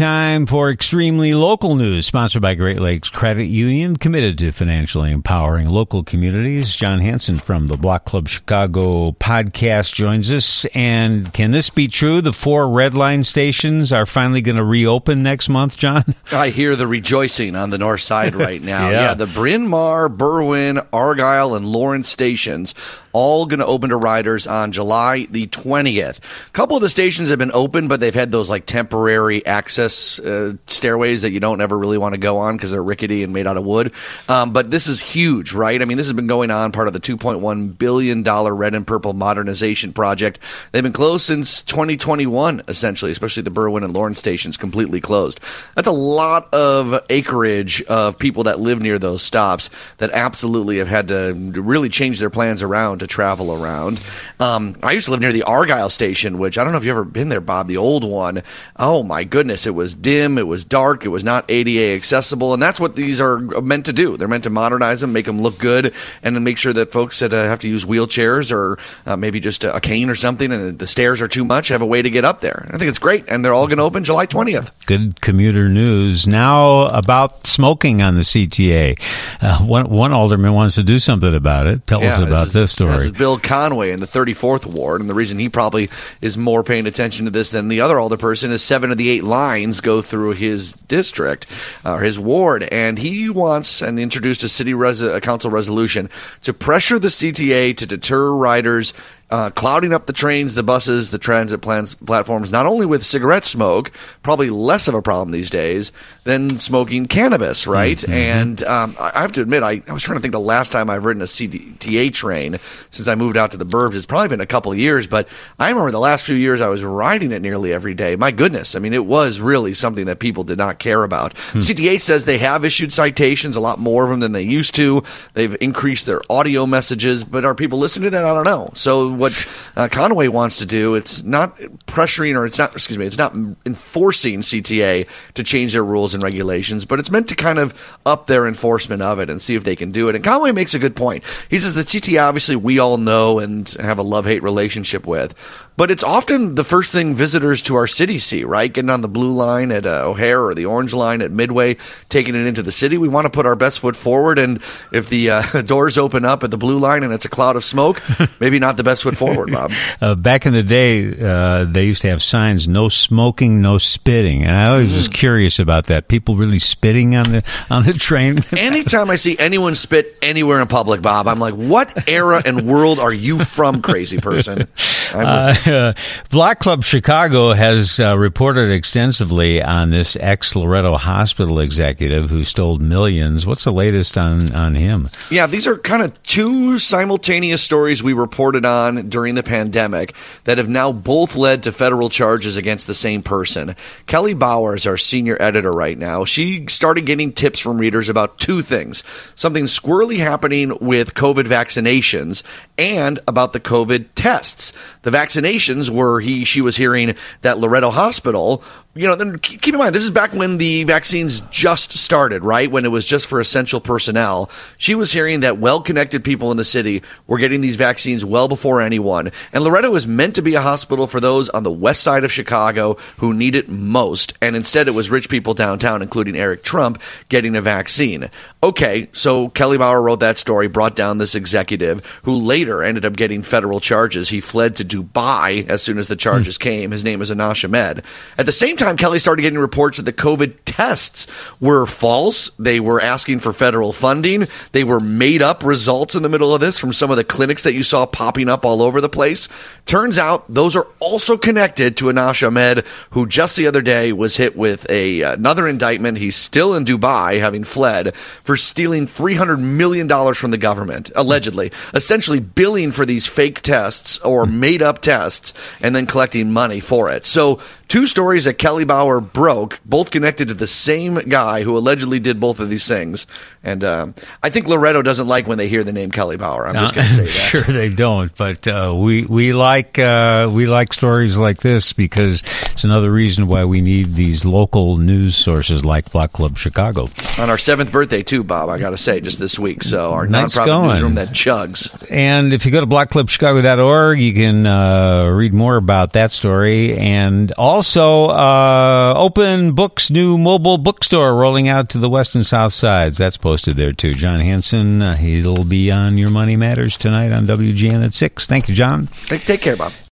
time for extremely local news, sponsored by Great Lakes Credit Union, committed to financially empowering local communities. John Hanson from the Block Club Chicago podcast joins us. And can this be true? The 4 Red Line stations are finally going to reopen next month, John? I hear the rejoicing on the north side right now. Yeah, the Bryn Mawr, Berwyn, Argyle, and Lawrence stations all going to open to riders on July the 20th. A couple of the stations have been open, but they've had those like temporary access stairways that you don't ever really want to go on because they're rickety and made out of wood. But this is huge, right? I mean, this has been going on, part of the $2.1 billion Red and Purple modernization project. They've been closed since 2021, essentially, especially the Berwyn and Lawrence stations completely closed. That's a lot of acreage of people that live near those stops that absolutely have had to really change their plans around to travel around. I used to live near the Argyle station, which I don't know if you've ever been there, Bob, the old one. Oh my goodness, it was dim, it was dark, it was not ADA accessible, and that's what these are meant to do. They're meant to modernize them, make them look good, and then make sure that folks that have to use wheelchairs or maybe just a cane or something and the stairs are too much have a way to get up there. I think it's great, and they're all going to open July 20th. Good commuter news. Now about smoking on the CTA. One alderman wants to do something about it. Tell us about this story. This is Bill Conway in the 34th Ward, and the reason he probably is more paying attention to this than the other alderperson is 7 of the 8 lines go through his district, or his ward, and he wants and introduced a city council resolution to pressure the CTA to deter riders clouding up the trains, the buses, the transit platforms, not only with cigarette smoke, probably less of a problem these days, than smoking cannabis, right? Mm-hmm. And I have to admit, I was trying to think the last time I've ridden a CTA train since I moved out to the burbs. It's probably been a couple of years, but I remember the last few years I was riding it nearly every day. My goodness, I mean, it was really something that people did not care about. CTA says they have issued citations, a lot more of them than they used to. They've increased their audio messages, but are people listening to that? I don't know. So what Conway wants to do, it's not pressuring, or it's not enforcing CTA to change their rules and regulations, but it's meant to kind of up their enforcement of it and see if they can do it. And Conway makes a good point. He says the CTA, obviously, we all know and have a love-hate relationship with, but it's often the first thing visitors to our city see, right? Getting on the blue line at O'Hare or the orange line at Midway, taking it into the city. We want to put our best foot forward, and if the doors open up at the blue line and it's a cloud of smoke, maybe not the best foot forward, Bob. Back in the day, they used to have signs, no smoking, no spitting, and I always was curious about that. People really spitting on the train? Anytime I see anyone spit anywhere in public, Bob, I'm like, what era and world are you from, crazy person? Block Club Chicago has reported extensively on this ex-Loretto Hospital executive who stole millions. What's the latest on him? Yeah, these are kind of 2 simultaneous stories we reported on during the pandemic that have now both led to federal charges against the same person. Kelly Bauer is our senior editor right now. She started getting tips from readers about 2 things. Something squirrely happening with COVID vaccinations and about the COVID tests. The vaccinations were she was hearing that Loretto Hospital, then keep in mind, this is back when the vaccines just started, right? When it was just for essential personnel. She was hearing that well-connected people in the city were getting these vaccines well before anyone. And Loretto is meant to be a hospital for those on the west side of Chicago who need it most. And instead it was rich people downtown, including Eric Trump, getting a vaccine. Okay, so Kelly Bauer wrote that story, brought down this executive who later ended up getting federal charges. He fled to Dubai as soon as the charges came. His name is Anash Ahmed. At the same time, Kelly started getting reports that the COVID tests were false. They were asking for federal funding. They were made up results in the middle of this from some of the clinics that you saw popping up all over the place. Turns out those are also connected to Anash Ahmed, who just the other day was hit with another indictment. He's still in Dubai, having fled, for stealing $300 million from the government, allegedly, essentially billing for these fake tests or made up tests and then collecting money for it. So 2 stories that Kelly Bauer broke, both connected to the same guy who allegedly did both of these things. And I think Loretto doesn't like when they hear the name Kelly Bauer. I'm just going to say that. Sure they don't, but we like stories like this because it's another reason why we need these local news sources like Block Club Chicago. On our 7th birthday, too, Bob, I got to say, just this week. So our nonprofit newsroom that chugs. And if you go to blockclubchicago.org, you can read more about that story. And also also, Open Books' new mobile bookstore rolling out to the west and south sides. That's posted there, too. John Hanson, he'll be on Your Money Matters tonight on WGN at 6. Thank you, John. Take care, Bob.